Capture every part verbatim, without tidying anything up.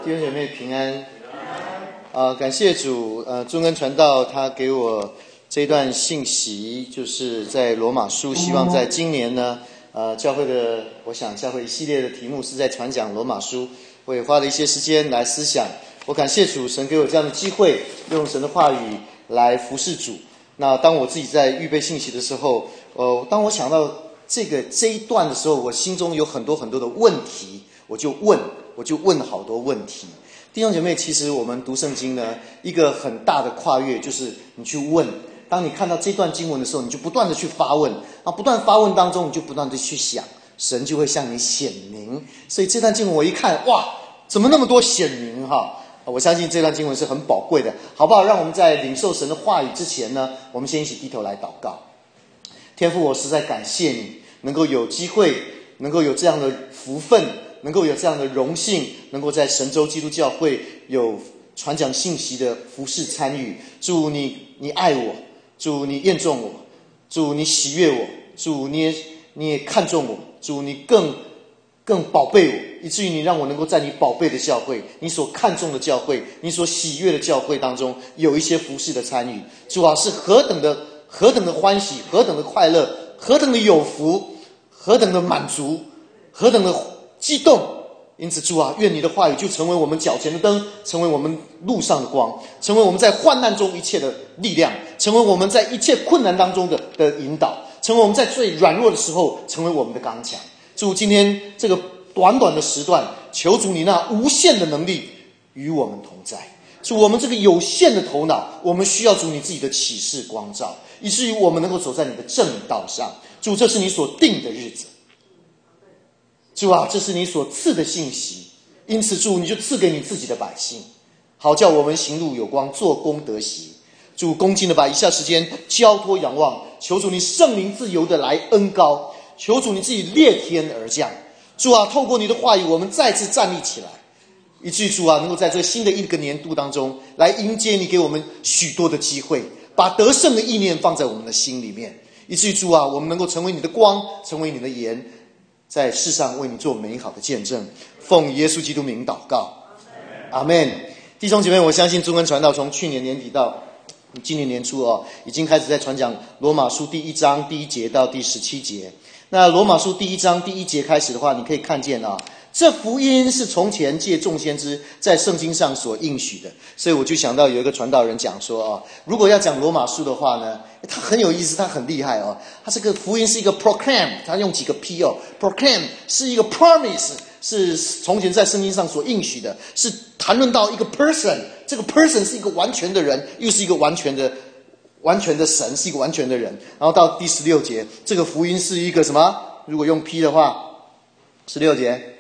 弟兄姐妹平安。呃，感谢主，呃，中恩传道他给我这段信息，就是在罗马书，希望在今年呢，呃，教会的，我想教会一系列的题目是在传讲罗马书，我也花了一些时间来思想。我感谢主，神给我这样的机会，用神的话语来服侍主。那当我自己在预备信息的时候，呃，当我想到这个这一段的时候，我心中有很多很多的问题，我就问，我就问好多问题。弟兄姐妹，其实我们读圣经呢，一个很大的跨越就是你去问。当你看到这段经文的时候，你就不断的去发问，啊，不断发问当中，你就不断的去想，神就会向你显明。所以这段经文我一看，哇，怎么那么多显明哈？我相信这段经文是很宝贵的，好不好？让我们在领受神的话语之前呢，我们先一起低头来祷告。天父，我实在感谢你，能够有机会，能够有这样的福分，能够有这样的荣幸，能够在神州基督教会有传讲信息的服事参与。主你，你爱我，主你验中我，主你喜悦我，主你也你也看重我，主你更更宝贝我，以至于你让我能够在你宝贝的教会，你所看重的教会，你所喜悦的教会当中有一些服事的参与。主啊，是何等的何等的欢喜，何等的快乐，何等的有福，何等的满足，何等的激动。因此主啊，愿你的话语就成为我们脚前的灯，成为我们路上的光，成为我们在患难中一切的力量，成为我们在一切困难当中的的引导，成为我们在最软弱的时候成为我们的刚强。主，今天这个短短的时段，求主你那无限的能力与我们同在。主，我们这个有限的头脑，我们需要主你自己的启示光照，以至于我们能够走在你的正道上。主，这是你所定的日子。主啊，这是你所赐的信息，因此主你就赐给你自己的百姓，好叫我们行路有光，做工得喜。主，恭敬的把以下时间交托仰望，求主你圣灵自由的来恩膏，求主你自己裂天而降。主啊，透过你的话语，我们再次站立起来，以至于主啊，能够在这新的一个年度当中来迎接你给我们许多的机会，把得胜的意念放在我们的心里面，以至于主啊，我们能够成为你的光，成为你的盐，在世上为你做美好的见证。奉耶稣基督名祷告，阿们。弟兄姐妹，我相信中恩传道从去年年底到今年年初哦，已经开始在传讲罗马书第一章第一节到第十七节。那罗马书第一章第一节开始的话，你可以看见啊，这福音是从前借众先知在圣经上所应许的。所以我就想到有一个传道人讲说啊，如果要讲罗马书的话呢，他很有意思，他很厉害哦。他这个福音是一个 proclaim， 他用几个 P 哦 proclaim 是一个 promise， 是从前在圣经上所应许的，是谈论到一个 person， 这个 person 是一个完全的人，又是一个完全的完全的神，是一个完全的人。然后到第十六节，这个福音是一个什么？如果用 P 的话，十六节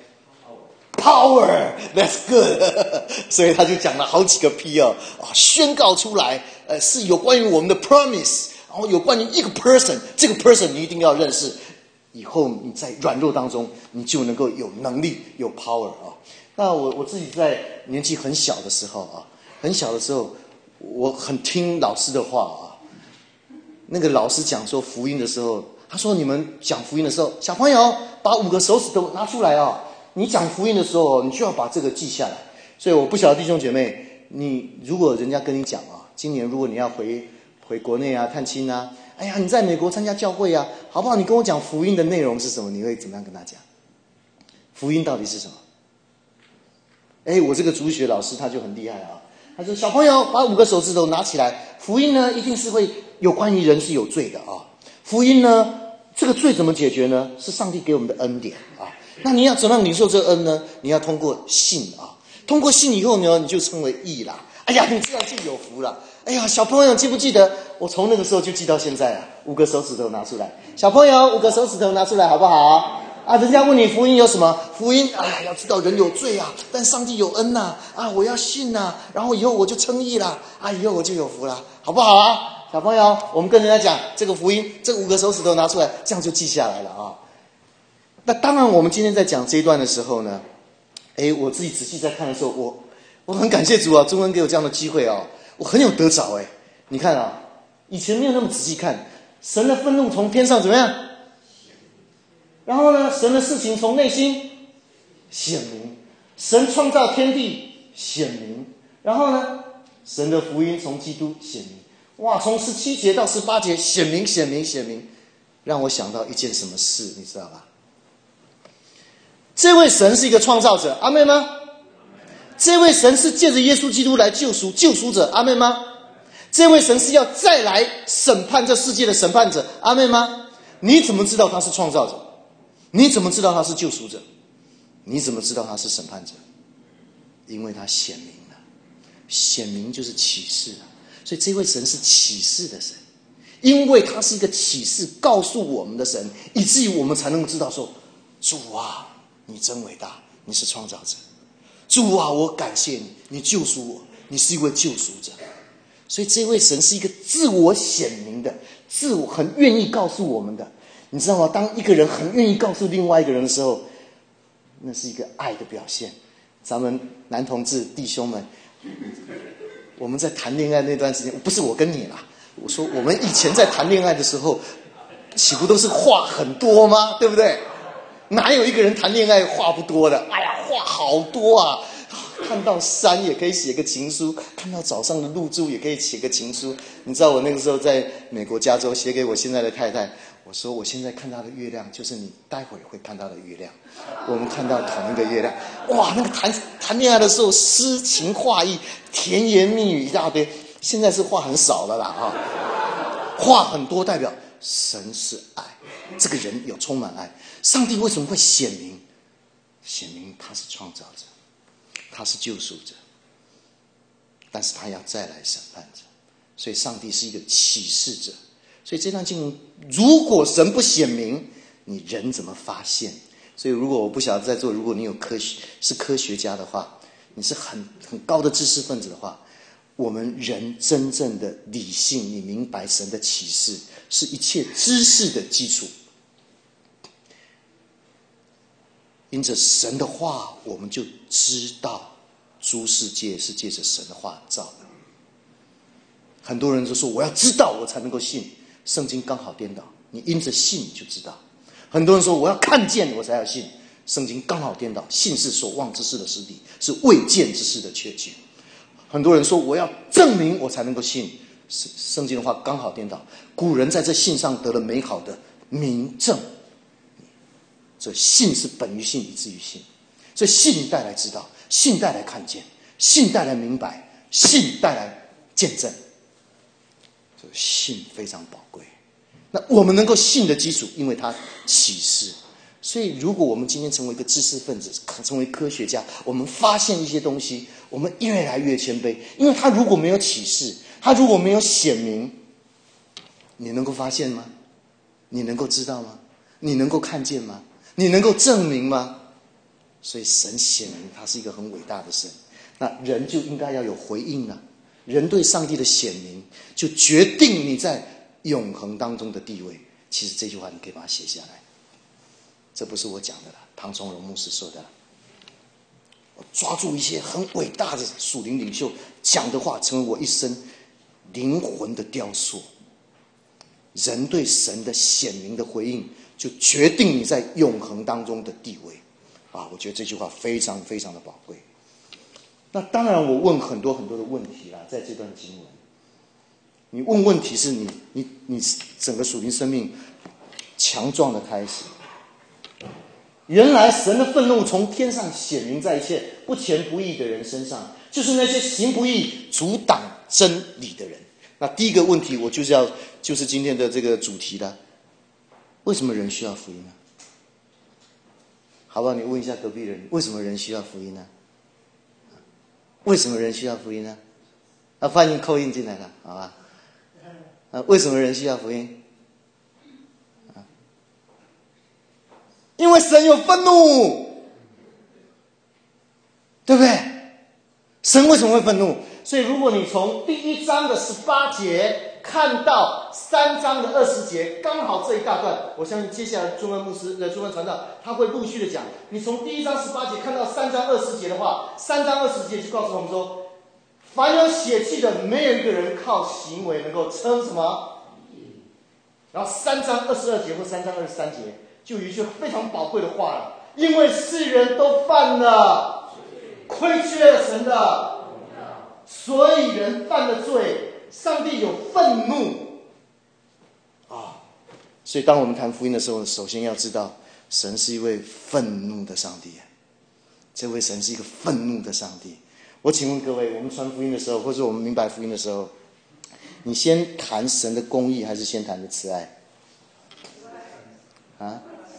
Power, that's good 所以他就讲了好几个 P 哦，宣告出来，呃，是有关于我们的 promise， 然后有关于一个 person， 这个 person 你一定要认识，以后你在软弱当中，你就能够有能力，有 power 啊。那我我自己在年纪很小的时候啊，很小的时候，我很听老师的话啊。那个老师讲说福音的时候，他说你们讲福音的时候，小朋友把五个手指头拿出来啊。你讲福音的时候，你就要把这个记下来。所以我不晓得弟兄姐妹，你如果人家跟你讲啊，今年如果你要回回国内啊探亲啊，哎呀，你在美国参加教会啊，好不好？你跟我讲福音的内容是什么？你会怎么样跟他讲？福音到底是什么？哎，我这个主学老师他就很厉害啊，他说小朋友把五个手指头拿起来，福音呢一定是会有关于人是有罪的啊。福音呢，这个罪怎么解决呢？是上帝给我们的恩典啊。那你要怎么样领受这个恩呢？你要通过信啊，通过信以后呢，你就称为义啦。哎呀，你这样就有福了。哎呀，小朋友记不记得？我从那个时候就记到现在啊，五个手指头拿出来。小朋友，五个手指头拿出来好不好？啊，人家问你福音有什么？福音，哎，要知道人有罪啊，但上帝有恩呐、啊，啊，我要信呐、啊，然后以后我就称义啦，啊，以后我就有福了，好不好啊？小朋友，我们跟人家讲这个福音，这五个手指头拿出来，这样就记下来了啊。那当然，我们今天在讲这一段的时候呢，哎，我自己仔细在看的时候，我我很感谢主啊，中恩给我这样的机会啊，我很有得着哎。你看啊，以前没有那么仔细看，神的愤怒从天上怎么样？然后呢，神的事情从内心显明。神创造天地， 显明。然后呢，神的福音从基督显明。哇，从十七节到十八节显明显明显明，让我想到一件什么事，你知道吧？这位神是一个创造者，阿们吗？这位神是借着耶稣基督来救赎救赎者，阿们吗？这位神是要再来审判这世界的审判者，阿们吗？你怎么知道他是创造者？你怎么知道他是救赎者？你怎么知道他是审判者？因为他显明了，显明就是启示了。所以这位神是启示的神，因为他是一个启示告诉我们的神，以至于我们才能够知道说，主啊，你真伟大，你是创造者。主啊，我感谢你，你救赎我，你是一位救赎者。所以这位神是一个自我显明的，自我很愿意告诉我们的。你知道吗？当一个人很愿意告诉另外一个人的时候，那是一个爱的表现。咱们男同志弟兄们，我们在谈恋爱那段时间，不是我跟你啦，我说我们以前在谈恋爱的时候，岂不都是话很多吗？对不对？哪有一个人谈恋爱话不多的？哎呀，话好多啊！看到山也可以写个情书，看到早上的露珠也可以写个情书。你知道我那个时候在美国加州写给我现在的太太，我说我现在看到的月亮就是你待会儿会看到的月亮，我们看到同一个月亮。哇，那个谈谈恋爱的时候诗情画意，甜言蜜语一大堆。现在是话很少了啦啊，话很多代表神是爱，这个人有充满爱。上帝为什么会显明？显明他是创造者，他是救赎者，但是他要再来审判者，所以上帝是一个启示者。所以这段经文，如果神不显明，你人怎么发现？所以如果我不晓得在座，如果你有科学是科学家的话，你是很很高的知识分子的话，我们人真正的理性，你明白神的启示是一切知识的基础。因着神的话，我们就知道诸世界是借着神的话造的。很多人就说我要知道我才能够信，圣经刚好颠倒，你因着信就知道。很多人说我要看见我才要信，圣经刚好颠倒，信是所望之事的实底，是未见之事的确据。很多人说我要证明我才能够信，圣经的话刚好颠倒，古人在这信上得了美好的明证。所以信是本于信，以至于信。所以信带来知道，信带来看见，信带来明白，信带来见证。所以信非常宝贵。那我们能够信的基础，因为它启示。所以如果我们今天成为一个知识分子，成为科学家，我们发现一些东西，我们越来越谦卑。因为他如果没有启示，他如果没有显明，你能够发现吗？你能够知道吗？你能够看见吗？你能够证明吗？所以神显明他是一个很伟大的神，那人就应该要有回应了。人对上帝的显明就决定你在永恒当中的地位。其实这句话你可以把它写下来，这不是我讲的啦，唐崇荣牧师说的啦。我抓住一些很伟大的属灵领袖讲的话，成为我一生灵魂的雕塑。人对神的显明的回应就决定你在永恒当中的地位啊！我觉得这句话非常非常的宝贵。那当然我问很多很多的问题啦，在这段经文你问问题是你你你整个属灵生命强壮的开始。原来神的愤怒从天上显明在一切不虔不义的人身上，就是那些行不义阻挡真理的人。那第一个问题我就是要就是今天的这个主题了，为什么人需要福音呢？好不好？你问一下隔壁人，为什么人需要福音呢？为什么人需要福音呢？啊，欢迎扣印进来了，好吧？啊，为什么人需要福音？啊，因为神有愤怒，对不对？神为什么会愤怒？所以如果你从第一章的十八节看到三章的二十节，刚好这一大段，我相信接下来中文牧师的中文传道他会陆续的讲。你从第一章十八节看到三章二十节的话，三章二十节就告诉我们说，凡有血气的，没有一个人靠行为能够称什么。然后三章二十二节或三章二十三节就有一句非常宝贵的话了，因为世人都犯了亏缺了神的，所以人犯了罪，上帝有愤怒啊！所以当我们谈福音的时候，首先要知道，神是一位愤怒的上帝。这位神是一个愤怒的上帝。我请问各位，我们传福音的时候，或者我们明白福音的时候，你先谈神的公义，还是先谈的慈爱？啊？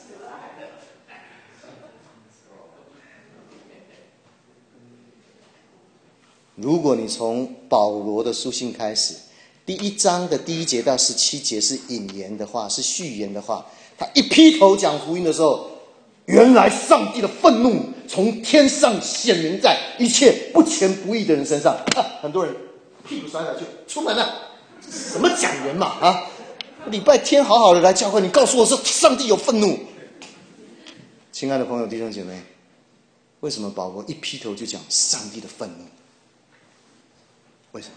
如果你从保罗的书信开始，第一章的第一节到十七节是引言的话，是序言的话，他一劈头讲福音的时候，原来上帝的愤怒从天上显明在一切不虔不义的人身上。啊、很多人屁股摔下去，出门了，什么讲员嘛啊！礼拜天好好的来教会，你告诉我说上帝有愤怒。亲爱的朋友弟兄姐妹，为什么保罗一劈头就讲上帝的愤怒？为什么？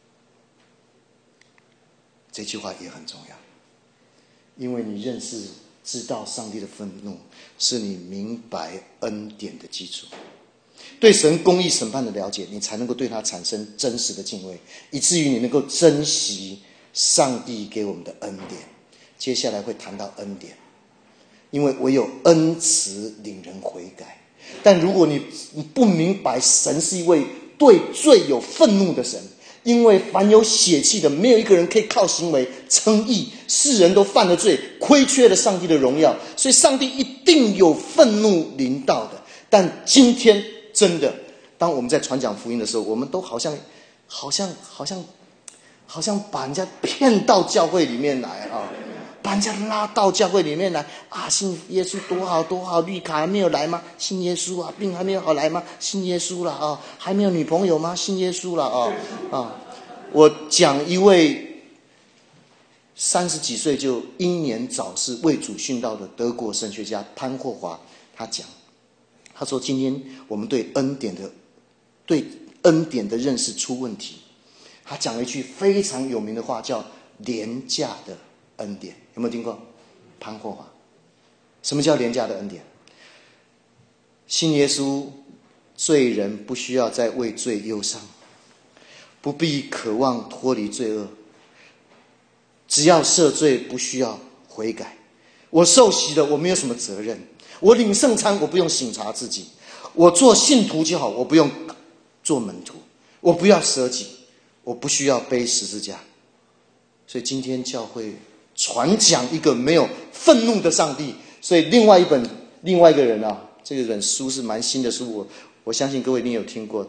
这句话也很重要，因为你认识知道上帝的愤怒，是你明白恩典的基础。对神公义审判的了解，你才能够对他产生真实的敬畏，以至于你能够珍惜上帝给我们的恩典。接下来会谈到恩典，因为唯有恩慈领人悔改。但如果你你不明白神是一位对罪有愤怒的神，因为凡有血气的，没有一个人可以靠行为称义，世人都犯了罪，亏缺了上帝的荣耀，所以上帝一定有愤怒临到的。但今天真的，当我们在传讲福音的时候，我们都好像好像好像好像把人家骗到教会里面来啊，把人家拉到教会里面来啊！信耶稣多好多好，绿卡还没有来吗？信耶稣啊！病还没有好来吗？信耶稣了啊！还没有女朋友吗？信耶稣了啊！啊！我讲一位三十几岁就英年早逝、为主殉道的德国神学家潘霍华，他讲，他说：今天我们对恩典的对恩典的认识出问题。他讲了一句非常有名的话，叫“廉价的恩典”，有没有听过？潘霍华，什么叫廉价的恩典？信耶稣，罪人不需要再为罪忧伤，不必渴望脱离罪恶，只要赦罪，不需要悔改。我受洗了，我没有什么责任；我领圣餐，我不用省察自己；我做信徒就好，我不用做门徒；我不要舍己，我不需要背十字架。所以今天教会传讲一个没有愤怒的上帝。所以另外一本另外一个人啊，这本书是蛮新的书，我我相信各位一定有听过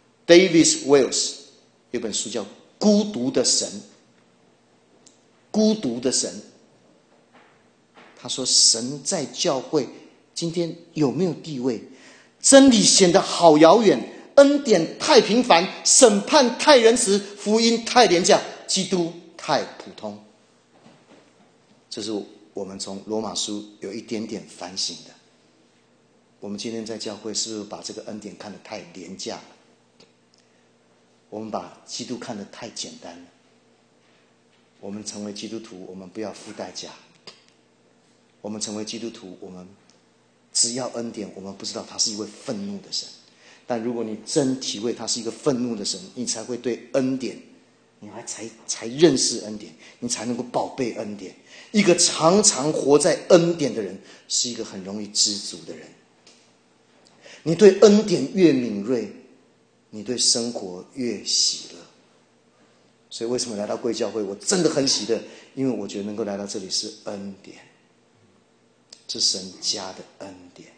David Wells 有本书叫《孤独的神》。孤独的神，他说神在教会今天有没有地位？真理显得好遥远，恩典太平凡，审判太仁慈，福音太廉价，基督太普通。这是我们从罗马书有一点点反省的。我们今天在教会是不是把这个恩典看得太廉价了？我们把基督看得太简单了。我们成为基督徒，我们不要付代价。我们成为基督徒，我们只要恩典，我们不知道他是一位愤怒的神。但如果你真体会他是一个愤怒的神，你才会对恩典，你还才才认识恩典，你才能够宝贝恩典。一个常常活在恩典的人，是一个很容易知足的人。你对恩典越敏锐，你对生活越喜乐。所以为什么来到贵教会我真的很喜乐，因为我觉得能够来到这里是恩典，是神加的恩典。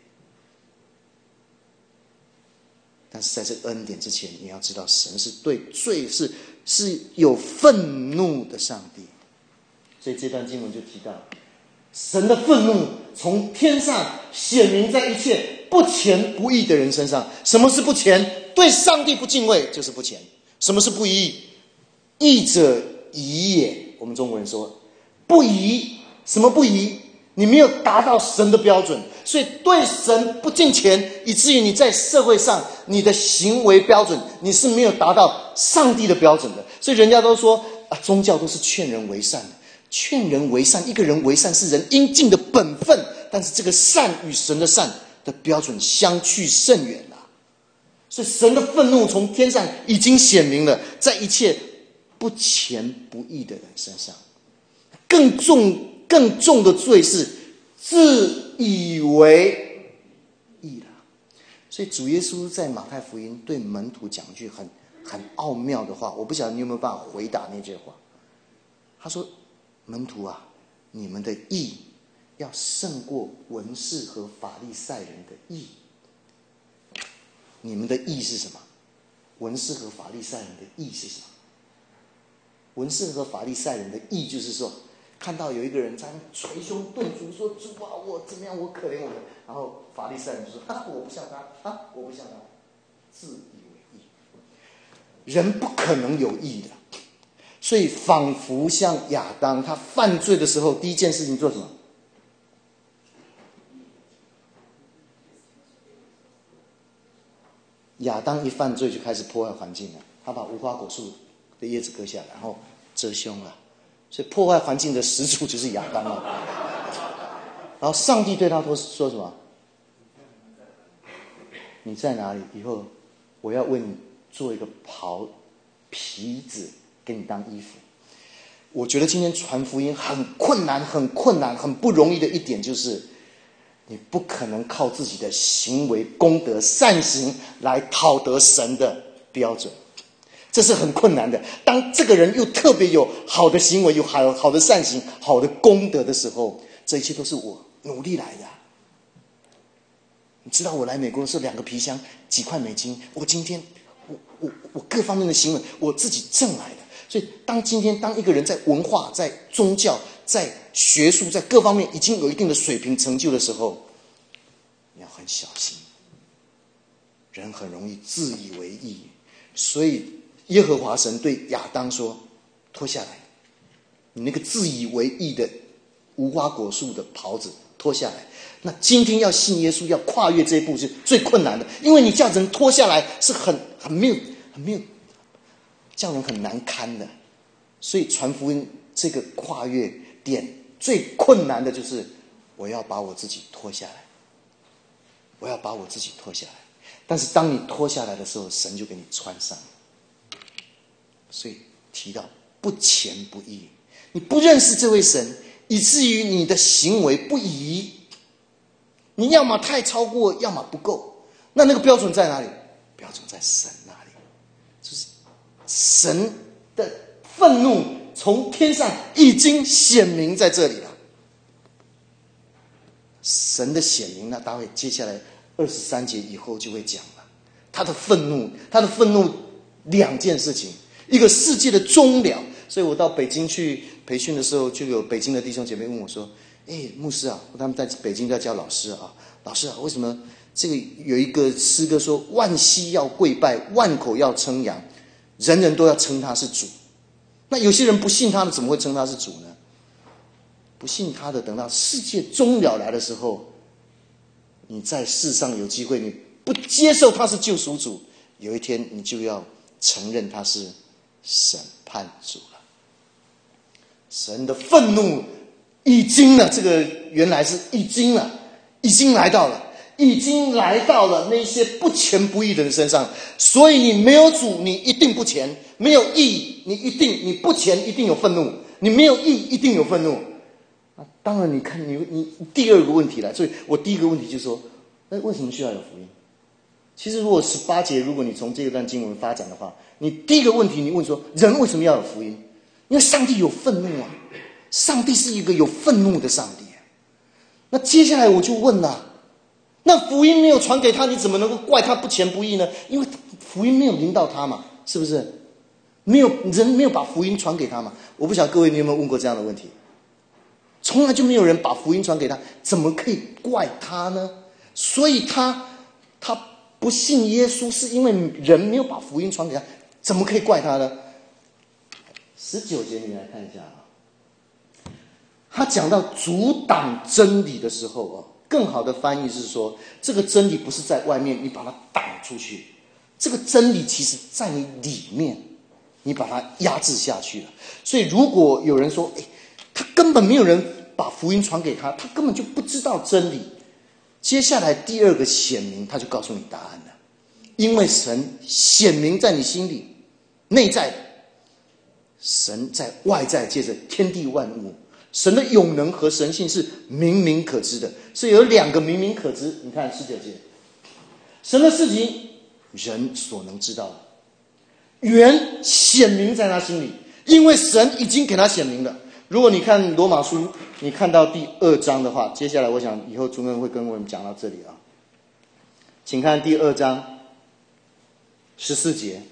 但是在这个恩典之前，你要知道神是对罪是是有愤怒的上帝。所以这段经文就提到，神的愤怒从天上显明在一切不虔不义的人身上。什么是不虔？对上帝不敬畏就是不虔。什么是不义？义者宜也，我们中国人说不宜。什么不宜？你没有达到神的标准，所以对神不敬虔，以至于你在社会上你的行为标准你是没有达到上帝的标准的。所以人家都说啊，宗教都是劝人为善的。劝人为善，一个人为善是人应尽的本分，但是这个善与神的善的标准相去甚远啊。 所以神的愤怒从天上已经显明了，在一切不虔不义的人身上。更重更重的罪是自以为义了。所以主耶稣在马太福音对门徒讲一句很很奥妙的话，我不晓得你有没有办法回答那句话。他说：门徒啊，你们的义要胜过文士和法利赛人的义。你们的义是什么？文士和法利赛人的义是什么？文士和法利赛人的义就是说，看到有一个人在捶胸顿足说：主啊，我怎么样，我可怜我的。然后法利赛人就说：啊，我不像他，啊，我不像他，自以为义。人不可能有义的，所以仿佛像亚当，他犯罪的时候，第一件事情做什么？亚当一犯罪就开始破坏环境了，他把无花果树的叶子割下来，然后遮胸了。所以破坏环境的始祖就是亚当了。然后上帝对他说说什么？你在哪里？以后我要为你做一个袍皮子给你当衣服。我觉得今天传福音很困难很困难很不容易的一点就是，你不可能靠自己的行为功德善行来讨得神的标准，这是很困难的。当这个人又特别有好的行为，有好好的善行，好的功德的时候，这一切都是我努力来的。你知道我来美国是两个皮箱几块美金，我今天我我我各方面的行为我自己挣来的。所以当今天当一个人在文化在宗教在学术在各方面已经有一定的水平成就的时候，你要很小心。人很容易自以为义，所以耶和华神对亚当说：脱下来，你那个自以为义的无花果树的袍子脱下来。那今天要信耶稣要跨越这一步是最困难的，因为你叫人脱下来是很很没有很没有叫人很难堪的。所以传福音这个跨越点最困难的就是我要把我自己脱下来，我要把我自己脱下来。但是当你脱下来的时候，神就给你穿上。所以提到不虔不义，你不认识这位神，以至于你的行为不义，你要么太超过，要么不够。那那个标准在哪里？标准在神那里，就是神的愤怒从天上已经显明在这里了。神的显明，那大卫接下来二十三节以后就会讲了。他的愤怒，他的愤怒两件事情，一个世界的终了。所以我到北京去培训的时候，就有北京的弟兄姐妹问我说：哎，牧师啊，他们在北京在教老师啊，老师啊，为什么这个有一个诗歌说万膝要跪拜，万口要称扬，人人都要称他是主？那有些人不信他的，怎么会称他是主呢？不信他的，等到世界终了来的时候，你在世上有机会，你不接受他是救赎主，有一天你就要承认他是审判主了。神的愤怒已经了，这个原来是已经了，已经来到了，已经来到了那些不虔不义的人身上。所以你没有主，你一定不虔；没有义，你一定你不虔，一定有愤怒；你没有义，一定有愤怒。啊，当然，你看你你第二个问题来，所以我第一个问题就是说，那为什么需要有福音？其实如果十八节，如果你从这一段经文发展的话，你第一个问题你问说，人为什么要有福音？因为上帝有愤怒啊，上帝是一个有愤怒的上帝。那接下来我就问了，那福音没有传给他，你怎么能够怪他不虔不义呢？因为福音没有临到他嘛，是不是？没有人没有把福音传给他嘛？我不晓得各位你有没有问过这样的问题？从来就没有人把福音传给他，怎么可以怪他呢？所以他他不信耶稣，是因为人没有把福音传给他，怎么可以怪他呢？十九节你来看一下啊，他讲到阻挡真理的时候哦，更好的翻译是说，这个真理不是在外面，你把它挡出去，这个真理其实在你里面，你把它压制下去了。所以如果有人说，诶，他根本没有人把福音传给他，他根本就不知道真理。接下来第二个显明，他就告诉你答案了。 因为神显明在你心里内在，神在外在借着天地万物，神的永能和神性是明明可知的，是有两个明明可知。你看十九节，神的事情人所能知道的，原显明在他心里，因为神已经给他显明了。如果你看罗马书，你看到第二章的话，接下来我想以后主任会跟我们讲到这里啊，请看第二章十四节。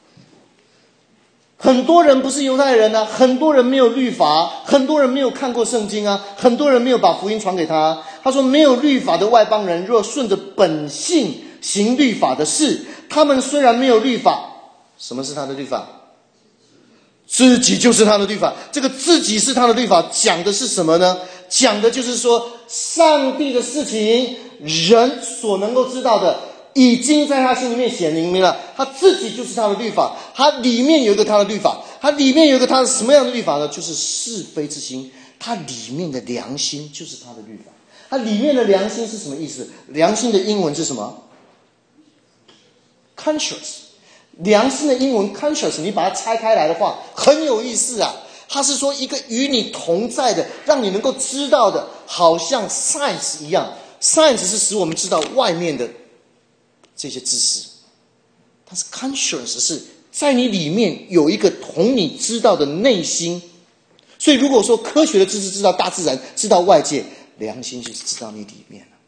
很多人不是犹太人啊，很多人没有律法，很多人没有看过圣经啊，很多人没有把福音传给他。他说，没有律法的外邦人，若顺着本性行律法的事，他们虽然没有律法，什么是他的律法？自己就是他的律法。这个自己是他的律法讲的是什么呢？讲的就是说，上帝的事情人所能够知道的已经在他心里面显明了，他自己就是他的律法，他里面有一个他的律法，他里面有一个他的什么样的律法呢？就是是非之心，他里面的良心就是他的律法。他里面的良心是什么意思？良心的英文是什么？ conscious。 良心的英文 conscious， 你把它拆开来的话很有意思啊。它是说一个与你同在的，让你能够知道的，好像 science 一样。 science 是使我们知道外面的这些知识，但是 conscience 是在你里面有一个同你知道的内心。所以如果说科学的知识知道大自然，知道外界，良心就是知道你里面了。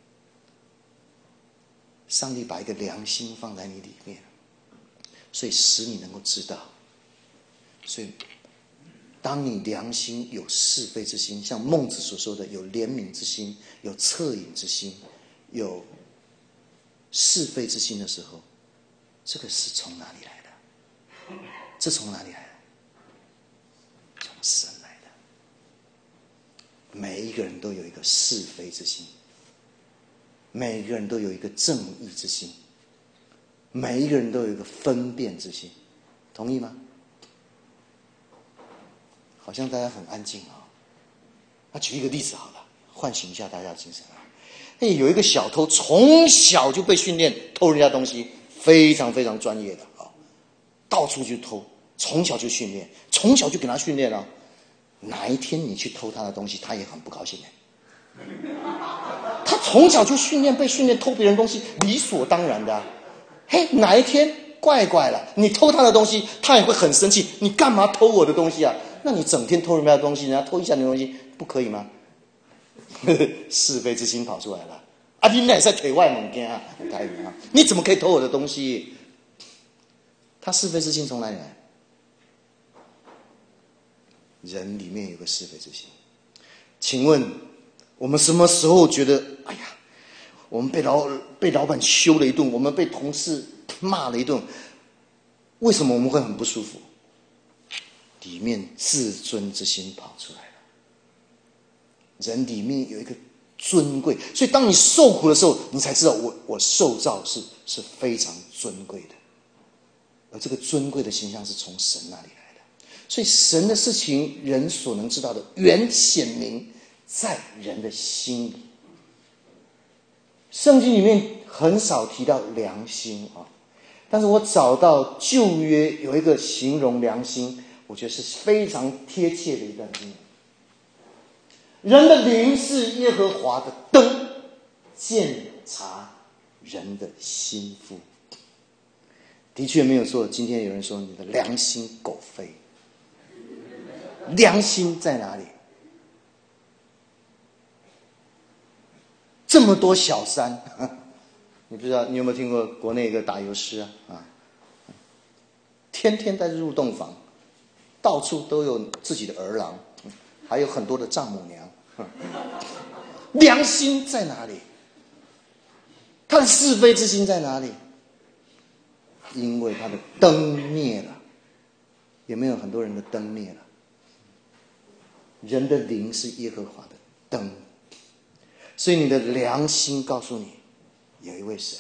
上帝把一个良心放在你里面，所以使你能够知道。所以当你良心有是非之心，像孟子所说的有怜悯之心，有恻隐之心，有是非之心的时候，这个是从哪里来的？这从哪里来的？从神来的。每一个人都有一个是非之心，每一个人都有一个正义之心，每一个人都有一个分辨之心，同意吗？好像大家很安静啊、哦。那举一个例子好了，唤醒一下大家的精神啊。哎，有一个小偷从小就被训练偷人家东西，非常非常专业的啊、哦，到处去偷，从小就训练，从小就给他训练啊。哪一天你去偷他的东西，他也很不高兴哎。他从小就训练，被训练偷别人东西，理所当然的、啊。嘿，哪一天怪怪了，你偷他的东西，他也会很生气。你干嘛偷我的东西啊？那你整天偷人家的东西，人家偷一下你的东西，不可以吗？是非之心跑出来了啊！你乃在腿外猛干啊！台语啊，你怎么可以偷我的东西？他是非之心从哪里来？人里面有个是非之心。请问我们什么时候觉得哎呀，我们被老被老板羞了一顿，我们被同事骂了一顿，为什么我们会很不舒服？里面自尊之心跑出来了。人里面有一个尊贵，所以当你受苦的时候，你才知道我我受造是是非常尊贵的，而这个尊贵的形象是从神那里来的。所以神的事情，人所能知道的，原显明在人的心里。圣经里面很少提到良心啊，但是我找到旧约有一个形容良心，我觉得是非常贴切的一段经文。人的灵是耶和华的灯，鉴察人的心腹。的确没有错，今天有人说你的良心狗吠，良心在哪里？这么多小三，你不知道你有没有听过国内一个打油诗啊？啊，天天在入洞房，到处都有自己的儿郎，还有很多的丈母娘。良心在哪里？他的是非之心在哪里？因为他的灯灭了。有没有很多人的灯灭了？人的灵是耶和华的灯，所以你的良心告诉你有一位神。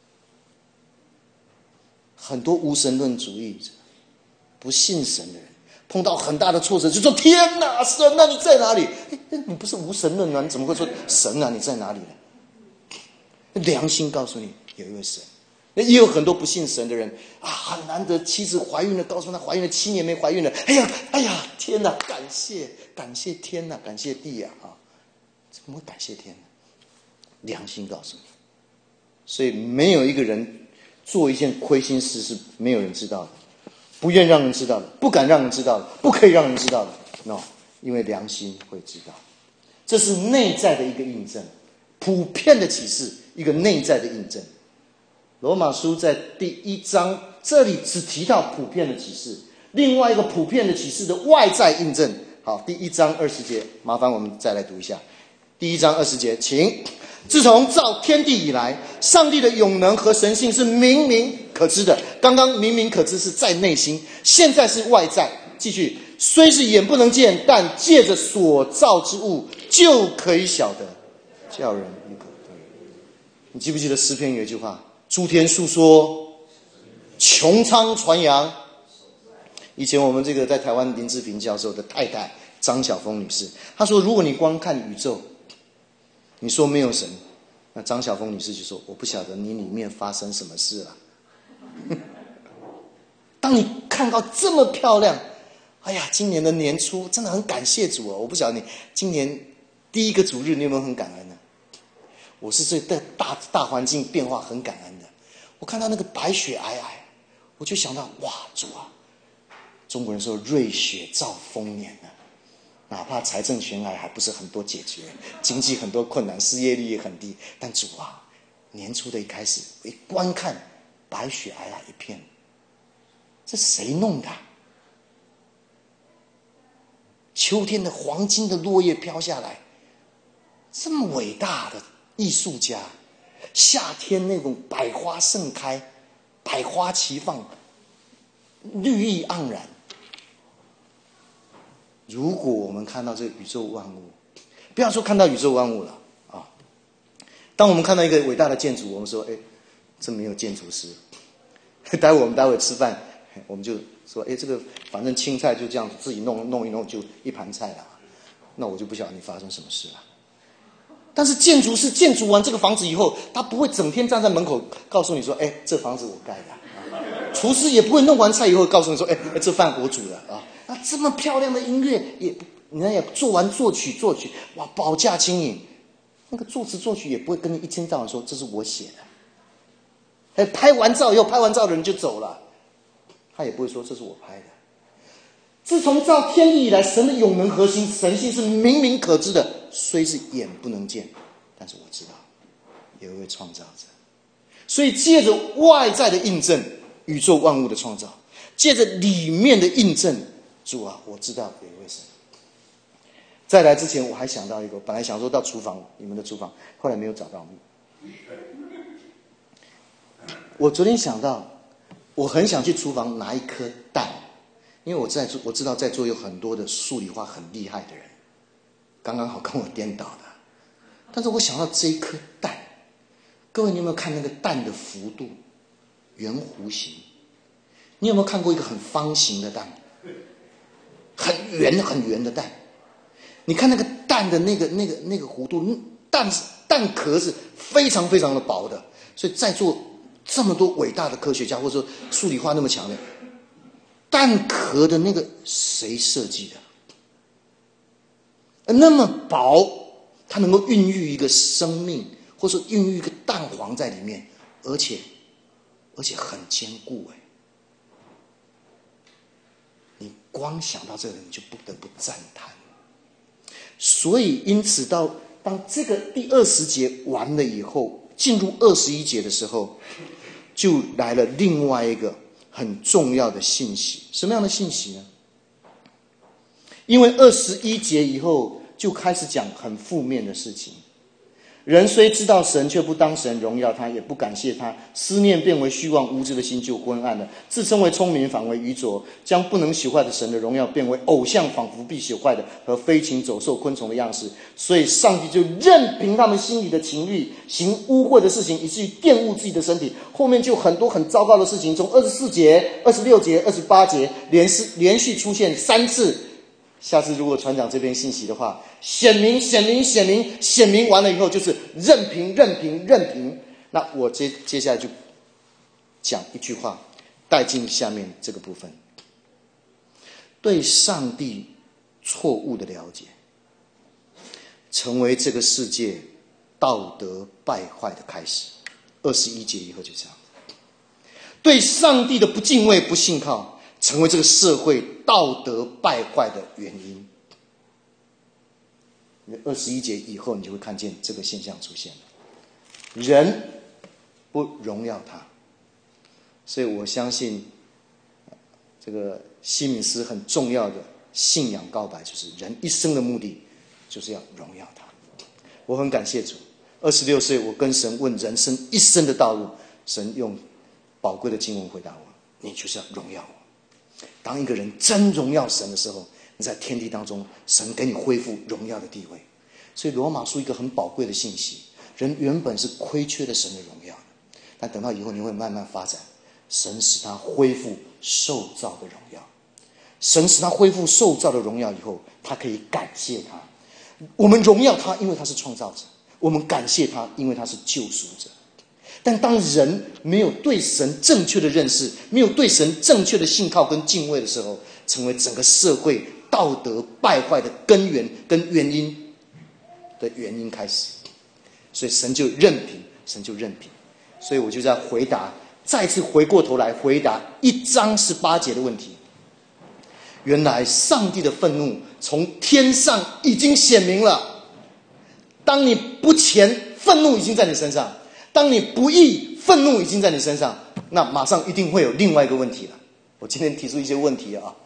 很多无神论主义者，不信神的人，碰到很大的挫折就说天哪，神啊，你在哪里？你不是无神论啊，你怎么会说神啊，你在哪里呢？良心告诉你有一位神， 也有很多不信神的人啊，很难得妻子怀孕了，告诉他怀孕了七年没怀孕了，哎呀哎呀，天哪，感谢感谢天哪，感谢地呀啊！怎么会感谢天呢？良心告诉你，所以没有一个人做一件亏心事是没有人知道的，不愿让人知道的，不敢让人知道的，不可以让人知道的 ，no， 因为良心会知道。这是内在的一个印证，普遍的启示，一个内在的印证。罗马书在第一章这里只提到普遍的启示，另外一个普遍的启示的外在印证。好，第一章二十节，麻烦我们再来读一下。第一章二十节，请。自从造天地以来，上帝的永能和神性是明明可知的。刚刚明明可知是在内心，现在是外在。继续，虽是眼不能见，但借着所造之物就可以晓得，叫人不可得。你记不记得诗篇有一句话？诸天述说，穹苍传扬。以前我们这个在台湾林志平教授的太太张晓峰女士，她说，如果你光看宇宙，你说没有神，那张晓峰女士就说，我不晓得你里面发生什么事了。当你看到这么漂亮，哎呀，今年的年初真的很感谢主哦！我不晓得你今年第一个主日你有没有很感恩呢？我是对大大环境变化很感恩的。我看到那个白雪皑皑，我就想到，哇，主啊！中国人说瑞雪兆丰年啊，哪怕财政悬崖还不是很多解决，经济很多困难，失业率也很低，但主啊，年初的一开始，我一观看白雪皑皑一片，这谁弄的？秋天的黄金的落叶飘下来，这么伟大的艺术家，夏天那种百花盛开，百花齐放，绿意盎然。如果我们看到这个宇宙万物，不要说看到宇宙万物了啊！当我们看到一个伟大的建筑，我们说，哎，这没有建筑师。待会我们待会吃饭，我们就说，哎，这个反正青菜就这样子自己弄弄一弄，就一盘菜了。那我就不晓得你发生什么事了。但是建筑师建筑完这个房子以后，他不会整天站在门口告诉你说，哎，这房子我盖的。啊、厨师也不会弄完菜以后告诉你说，哎，这饭我煮的啊。那这么漂亮的音乐，也你看也做完作曲作曲，哇，保驾轻盈。那个作词作曲也不会跟你一天到晚说这是我写的。拍完照以后，拍完照的人就走了，他也不会说这是我拍的。自从造天地以来，神的永能核心神性是明明可知的，虽是眼不能见，但是我知道有一位创造者。所以借着外在的印证，宇宙万物的创造，借着里面的印证，主啊，我知道有一位神。在来之前我还想到一个，本来想说到厨房，你们的厨房，后来没有找到。我昨天想到，我很想去厨房拿一颗蛋，因为我在我知道在座有很多的数理化很厉害的人，刚刚好跟我颠倒的。但是我想到这一颗蛋，各位你有没有看那个蛋的幅度？圆弧形。你有没有看过一个很方形的蛋？很圆很圆的蛋。你看那个蛋的那个那个那个弧度，蛋蛋壳是非常非常的薄的，所以在座这么多伟大的科学家，或者说数理化那么强的，蛋壳的那个谁设计的？那么薄，它能够孕育一个生命，或者说孕育一个蛋黄在里面，而且而且很坚固哎。你光想到这个，你就不得不赞叹。所以，因此到当这个第二十节完了以后，进入二十一节的时候，就来了另外一个很重要的信息。什么样的信息呢？因为二十一节以后就开始讲很负面的事情。人虽知道神，却不当神荣耀他，也不感谢他，思念变为虚妄，无知的心就昏暗了。自称为聪明，反为愚拙，将不能朽坏的神的荣耀变为偶像，仿佛必朽坏的和飞禽走兽昆虫的样式。所以上帝就任凭他们心里的情欲，行污秽的事情，以至于玷污自己的身体。后面就很多很糟糕的事情，从二十四节、二十六节、二十八节连续连续出现三次。下次如果传讲这篇信息的话，显明显明显明显明完了以后，就是任凭任凭任凭。那我接接下来就讲一句话，带进下面这个部分。对上帝错误的了解，成为这个世界道德败坏的开始。二十一节以后就这样。对上帝的不敬畏、不信靠，成为这个社会道德败坏的原因。二十一节以后，你就会看见这个现象出现了。人不荣耀他，所以我相信这个西敏寺很重要的信仰告白，就是人一生的目的就是要荣耀他。我很感谢主，二十六岁我跟神问人生一生的道路，神用宝贵的经文回答我：你就是要荣耀我。当一个人真荣耀神的时候，你在天地当中，神给你恢复荣耀的地位。所以罗马书一个很宝贵的信息，人原本是亏缺了神的荣耀的，但等到以后你会慢慢发展，神使他恢复受造的荣耀。神使他恢复受造的荣耀以后，他可以感谢他。我们荣耀他，因为他是创造者；我们感谢他，因为他是救赎者。但当人没有对神正确的认识，没有对神正确的信靠跟敬畏的时候，成为整个社会道德败坏的根源跟原因的原因开始。所以神就任凭，神就任凭。所以我就在回答，再次回过头来回答一章十八节的问题。原来上帝的愤怒从天上已经显明了。当你不虔，愤怒已经在你身上；当你不义，愤怒已经在你身上。那马上一定会有另外一个问题了。我今天提出一些问题啊。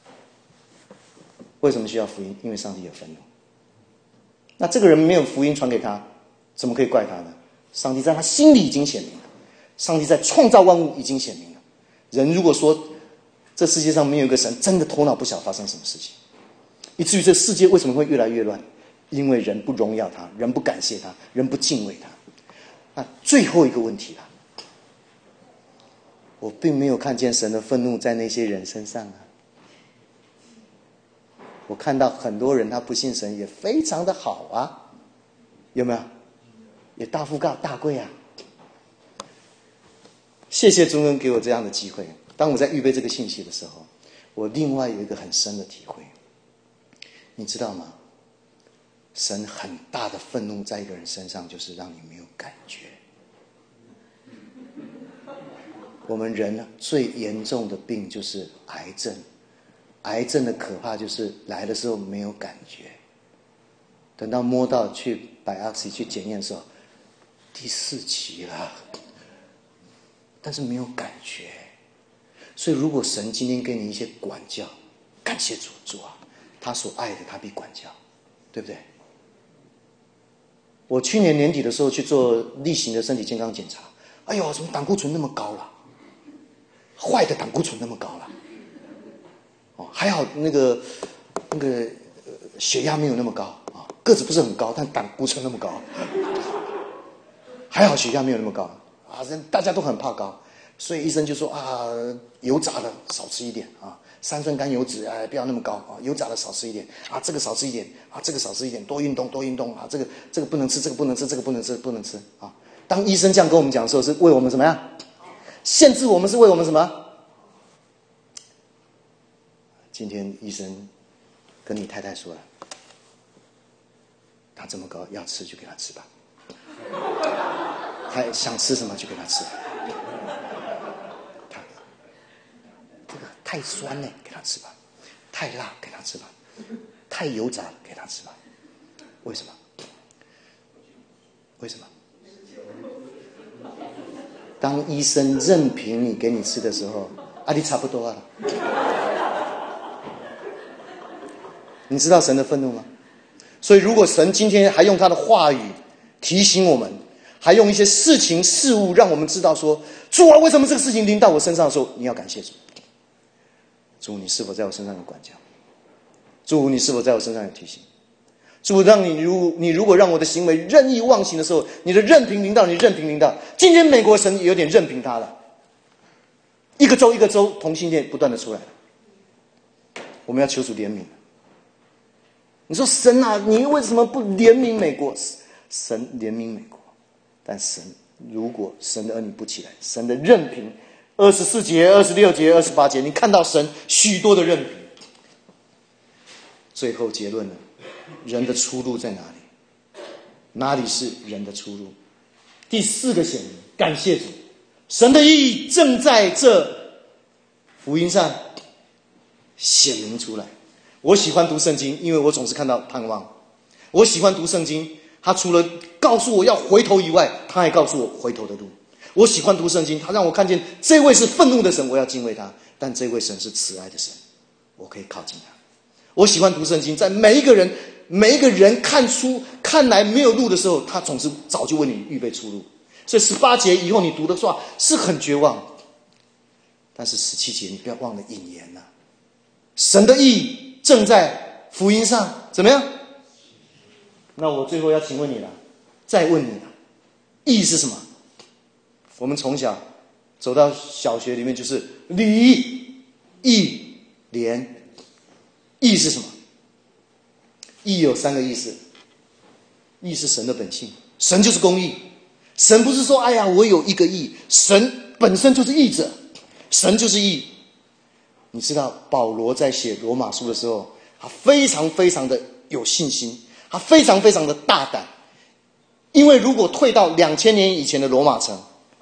为什么需要福音？因为上帝有愤怒。那这个人没有福音传给他，怎么可以怪他呢？上帝在他心里已经显明了，上帝在创造万物已经显明了。人如果说这世界上没有一个神，真的头脑不晓发生什么事情，以至于这世界为什么会越来越乱？因为人不荣耀他，人不感谢他，人不敬畏他。那最后一个问题了，我并没有看见神的愤怒在那些人身上啊。我看到很多人他不信神也非常的好啊，有没有？也大富大大贵啊。谢谢主恩给我这样的机会。当我在预备这个信息的时候，我另外有一个很深的体会，你知道吗？神很大的愤怒在一个人身上，就是让你没有感觉。我们人最严重的病就是癌症，癌症的可怕就是来的时候没有感觉，等到摸到去biopsy去检验的时候，第四期了，但是没有感觉。所以如果神今天给你一些管教，感谢主，主啊，他所爱的他必管教，对不对？我去年年底的时候去做例行的身体健康检查，哎呦，怎么胆固醇那么高了？坏的胆固醇那么高了。哦，还好那个那个、呃、血压没有那么高啊，个子不是很高，但胆固醇那么高。还好血压没有那么高啊，大家都很怕高，所以医生就说啊，油炸的少吃一点啊，三酸甘油脂哎不要那么高啊，油炸的少吃一点啊，这个少吃一点啊，这个少吃一点，多运动多运动啊，这个这个不能吃，这个不能吃，这个不能吃，不能吃啊。当医生这样跟我们讲的时候，是为我们怎么样？限制我们，是为我们什么？今天医生跟你太太说了，他这么高要吃就给他吃吧，他想吃什么就给他吃。他这个太酸了，给他吃吧；太辣，给他吃吧；太油炸了，给他吃吧。为什么？为什么？当医生任凭你给你吃的时候，啊，你差不多了。你知道神的愤怒吗？所以如果神今天还用他的话语提醒我们，还用一些事情事物让我们知道说，主啊，为什么这个事情临到我身上的时候，你要感谢主。主，你是否在我身上有管教？主，你是否在我身上有提醒？主，让你如你如果让我的行为任意妄行的时候，你的任凭临到，你任凭临到。今天美国神也有点任凭他了，一个州一个州同性恋不断的出来了，我们要求主怜悯。你说神啊，你为什么不怜悯美国？神怜悯美国，但神如果神的儿女不起来，神的任凭，二十四节、二十六节、二十八节，你看到神许多的任凭。最后结论了，人的出路在哪里？哪里是人的出路？第四个显明，感谢主，神的意正在这福音上显明出来。我喜欢读圣经，因为我总是看到盼望。我喜欢读圣经，他除了告诉我要回头以外，他还告诉我回头的路。我喜欢读圣经，他让我看见这位是愤怒的神，我要敬畏他，但这位神是慈爱的神，我可以靠近他。我喜欢读圣经，在每一个人每一个人看出看来没有路的时候，他总是早就为你预备出路。所以十八节以后你读的话是很绝望，但是十七节你不要忘了引言啊，神的意正在福音上怎么样？那我最后要请问你了，再问你了，义是什么？我们从小走到小学里面就是礼、义、廉。义是什么？义有三个意思。义是神的本性，神就是公义。神不是说哎呀我有一个义，神本身就是义者，神就是义。你知道保罗在写罗马书的时候，他非常非常的有信心，他非常非常的大胆。因为如果退到两千年以前的罗马城，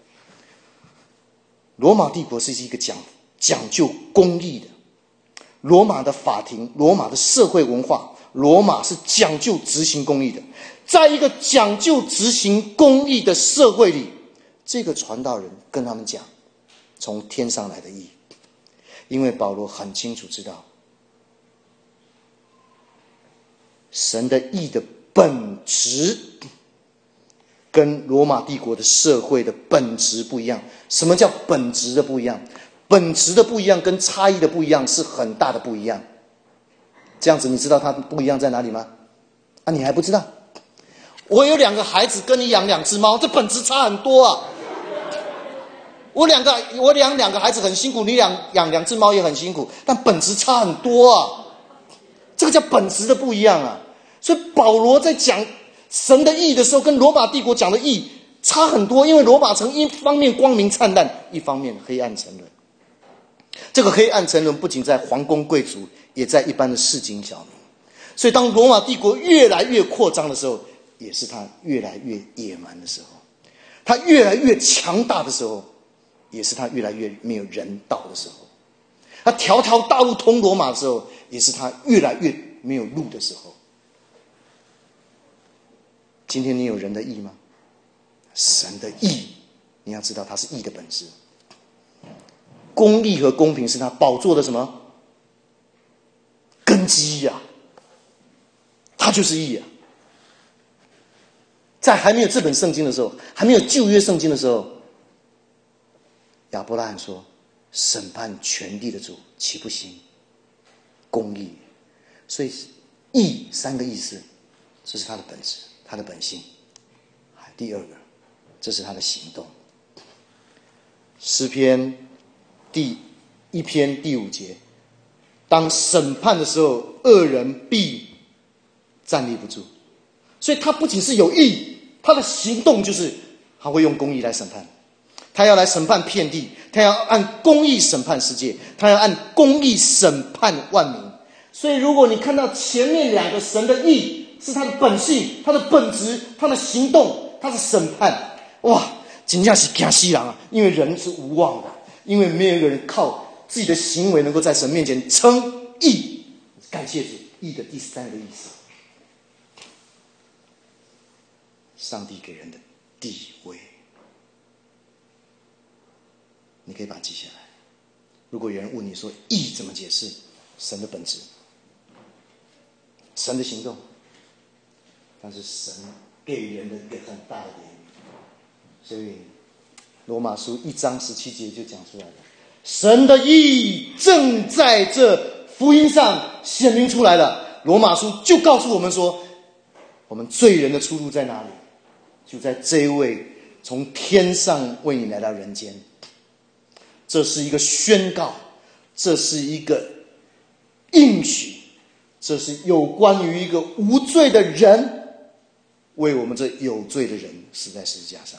罗马帝国是一个讲讲究公义的，罗马的法庭，罗马的社会文化，罗马是讲究执行公义的。在一个讲究执行公义的社会里，这个传道人跟他们讲从天上来的义。因为保罗很清楚知道神的义的本质跟罗马帝国的社会的本质不一样。什么叫本质的不一样？本质的不一样跟差异的不一样是很大的不一样。这样子你知道它不一样在哪里吗？啊，你还不知道？我有两个孩子，跟你养两只猫，这本质差很多啊。我两个我养两个孩子很辛苦，你养养两只猫也很辛苦，但本质差很多啊。这个叫本质的不一样啊。所以保罗在讲神的义的时候，跟罗马帝国讲的义差很多，因为罗马城一方面光明灿烂，一方面黑暗沉沦。这个黑暗沉沦不仅在皇宫贵族，也在一般的市井小民。所以当罗马帝国越来越扩张的时候，也是他越来越野蛮的时候，他越来越强大的时候，也是他越来越没有人道的时候，他条条大路通罗马的时候，也是他越来越没有路的时候。今天你有人的义吗？神的义，你要知道它是义的本质。公义和公平是他宝座的什么根基呀、啊？它就是义啊。在还没有这本圣经的时候，还没有旧约圣经的时候，亚伯拉罕说：“审判全地的主，岂不行？公义。”所以义三个意思，这是他的本质，他的本性。第二个，这是他的行动。诗篇第一篇第五节，当审判的时候，恶人必站立不住。所以他不仅是有义，他的行动就是他会用公义来审判，他要来审判遍地，他要按公义审判世界，他要按公义审判万民。所以如果你看到前面两个神的义是他的本性，他的本质，他的行动，他的审判，哇，真的是怕死人啊！因为人是无望的，因为没有一个人靠自己的行为能够在神面前称义。感谢主，义的第三个意思，上帝给人的地位，你可以把它记下来。如果有人问你说义怎么解释，神的本质，神的行动，但是神给人的一个很大的怜悯。所以罗马书一章十七节就讲出来了，神的义正在这福音上显明出来了。罗马书就告诉我们说，我们罪人的出路在哪里？就在这一位从天上为你来到人间。这是一个宣告，这是一个应许，这是有关于一个无罪的人为我们这有罪的人死在十字架上。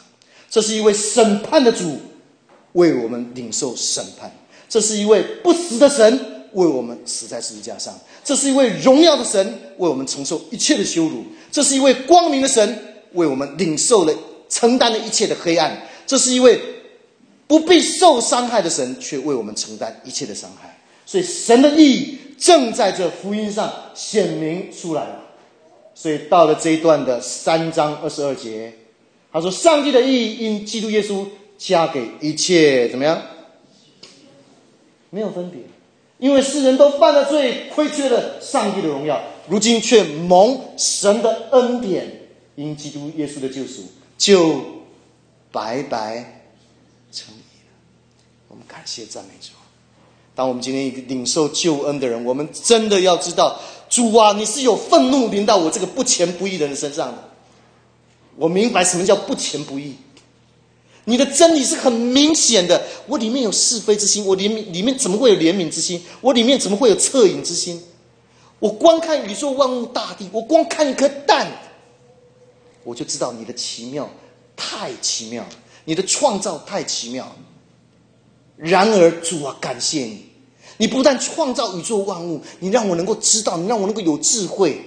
这是一位审判的主，为我们领受审判。这是一位不死的神，为我们死在十字架上。这是一位荣耀的神，为我们承受一切的羞辱。这是一位光明的神，为我们领受了承担了一切的黑暗。这是一位不必受伤害的神，却为我们承担一切的伤害。所以神的意义正在这福音上显明出来了。所以到了这一段的三章二十二节，他说上帝的意义因基督耶稣加给一切怎么样？没有分别，因为世人都犯了罪，亏缺了上帝的荣耀，如今却蒙神的恩典，因基督耶稣的救赎，就白白称义了。我们感谢赞美主。当我们今天领受救恩的人，我们真的要知道，主啊，你是有愤怒临到我这个不虔不义的人身上的。我明白什么叫不虔不义，你的真理是很明显的，我里面有是非之心，我里面里面怎么会有怜悯之心？我里面怎么会有恻隐之心？我光看宇宙万物大地，我光看一颗蛋，我就知道你的奇妙太奇妙了，你的创造太奇妙了。然而主啊，感谢你，你不但创造宇宙万物，你让我能够知道，你让我能够有智慧，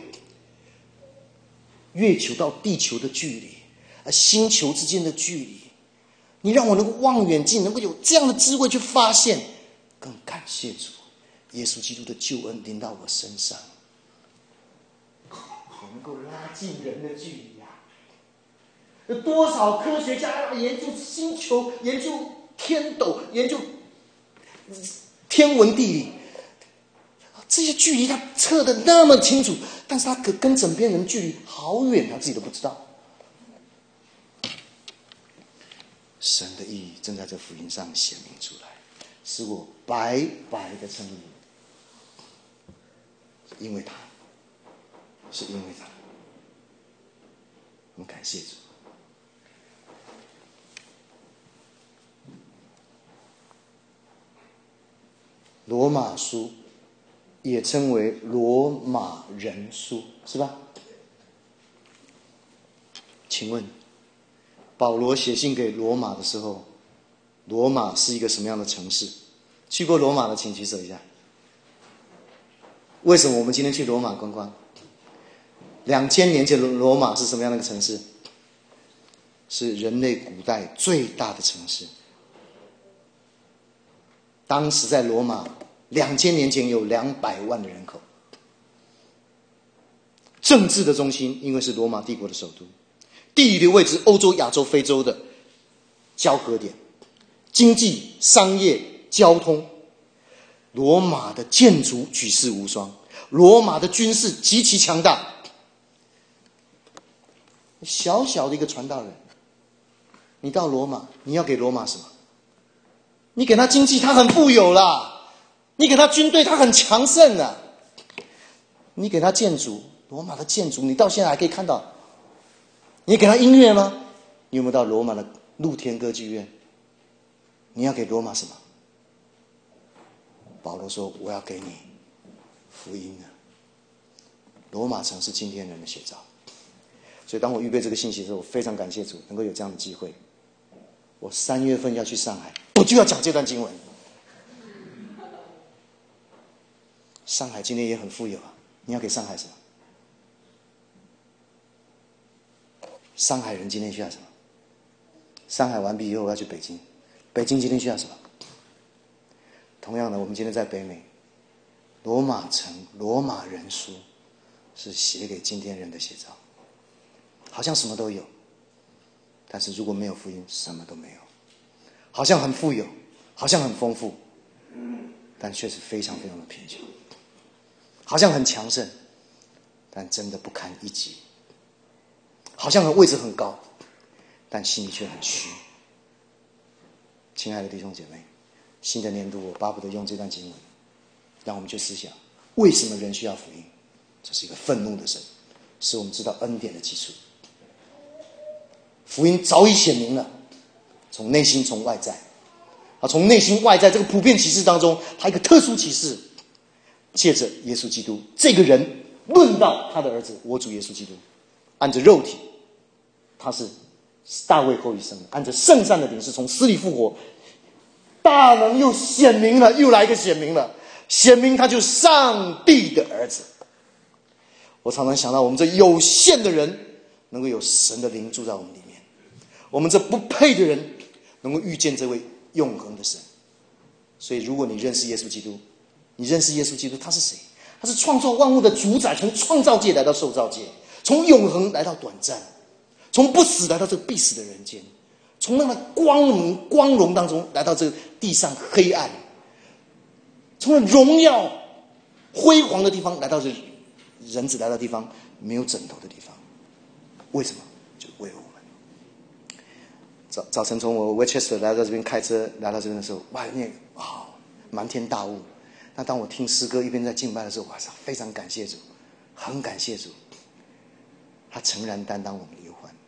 月球到地球的距离，星球之间的距离，你让我能够望远镜，能够有这样的智慧去发现。更感谢主，耶稣基督的救恩临到我身上，我能够拉近人的距离啊！有多少科学家研究星球，研究天斗，研究天文地理，这些距离他测得那么清楚，但是他可跟枕边人距离好远，他自己都不知道。神的意义正在这福音上显明出来，使我白白的称义，因为他，是因为他。我们感谢主。罗马书也称为罗马人书，是吧？请问保罗写信给罗马的时候，罗马是一个什么样的城市？去过罗马的请举手一下。为什么我们今天去罗马观光？两千年前罗马是什么样的一个城市？是人类古代最大的城市。当时在罗马两千年前有两百万的人口，政治的中心因为是罗马帝国的首都，地理的位置欧洲、亚洲、非洲的交合点，经济、商业、交通，罗马的建筑举世无双，罗马的军事极其强大。小小的一个传道人，你到罗马，你要给罗马什么？你给他经济，他很富有啦；你给他军队，他很强盛啦；你给他建筑，罗马的建筑你到现在还可以看到。你给他音乐吗？你有没有到罗马的露天歌剧院？你要给罗马什么？保罗说：“我要给你福音啊！”罗马城是今天人的写照。所以当我预备这个信息的时候，我非常感谢主能够有这样的机会。我三月份要去上海，我就要讲这段经文。上海今天也很富有啊，你要给上海什么？上海人今天需要什么？上海完毕以后我要去北京，北京今天需要什么？同样的，我们今天在北美，罗马城、罗马人书是写给今天人的写照，好像什么都有，但是如果没有福音，什么都没有。好像很富有，好像很丰富，但却是非常非常的贫穷。好像很强盛，但真的不堪一击。好像很位置很高，但心里却很虚。亲爱的弟兄姐妹，新的年度我巴不得用这段经文让我们去思想，为什么人需要福音？这是一个愤怒的神，使我们知道恩典的基础。福音早已显明了，从内心从外在啊，从内心外在这个普遍启示当中，还有一个特殊启示，借着耶稣基督这个人论到他的儿子我主耶稣基督，按着肉体他是大卫后一生，按着圣善的灵是从死里复活，大能又显明了，又来一个显明了，显明他就是上帝的儿子。我常常想到，我们这有限的人能够有神的灵住在我们里面，我们这不配的人能够遇见这位永恒的神。所以如果你认识耶稣基督，你认识耶稣基督，他是谁？他是创造万物的主宰，从创造界来到受造界，从永恒来到短暂，从不死来到这个必死的人间，从那个光荣光荣当中来到这个地上黑暗，从那荣耀辉煌的地方来到这人子来到地方没有枕头的地方。为什么？就为了我们。早早晨从我 Winchester 来到这边开车来到这边的时候，外面哇漫天大雾。那当我听诗歌一边在敬拜的时候，哇塞，非常感谢主，很感谢主，他诚然担当我们的忧患，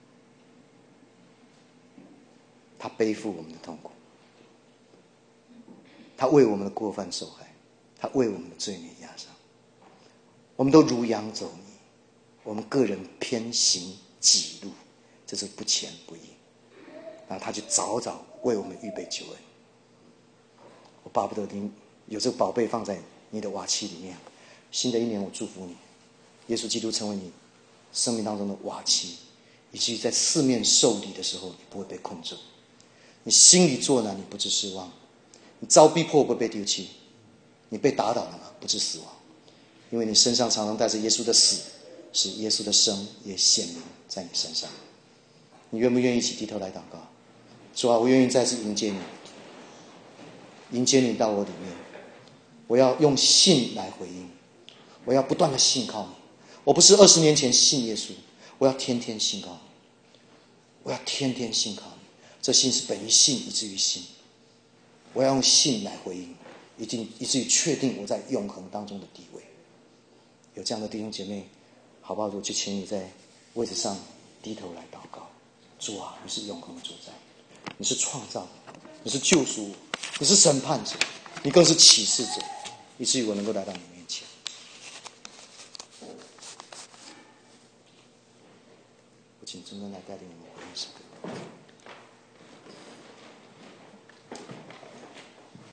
他背负我们的痛苦，他为我们的过犯受害，他为我们的罪孽压伤。我们都如羊走迷，我们个人偏行己路，这是不前不义。然后他就早早为我们预备救恩。我巴不得你有这个宝贝放在你的瓦器里面。新的一年我祝福你，耶稣基督成为你生命当中的瓦器，以至于在四面受敌的时候你不会被控制，你心里作难你不致失望，你遭逼迫不会被丢弃，你被打倒了吗？不致死亡，因为你身上常常带着耶稣的死，使耶稣的生也显明在你身上。你愿不愿意一起低头来祷告？主啊，我愿意再次迎接你，迎接你到我里面，我要用信来回应，我要不断的信靠你。我不是二十年前信耶稣，我要天天信靠你，我要天天信靠你。这信是本于信以至于信，我要用信来回应，以至以至于确定我在永恒当中的地位。有这样的弟兄姐妹，好不好？我就请你在位置上低头来祷告。主啊，你是永恒的主宰，你是创造，你是救赎，你是审判者，你更是启示者，以至于我能够来到你面前。我请真正来带领我们回应诗歌。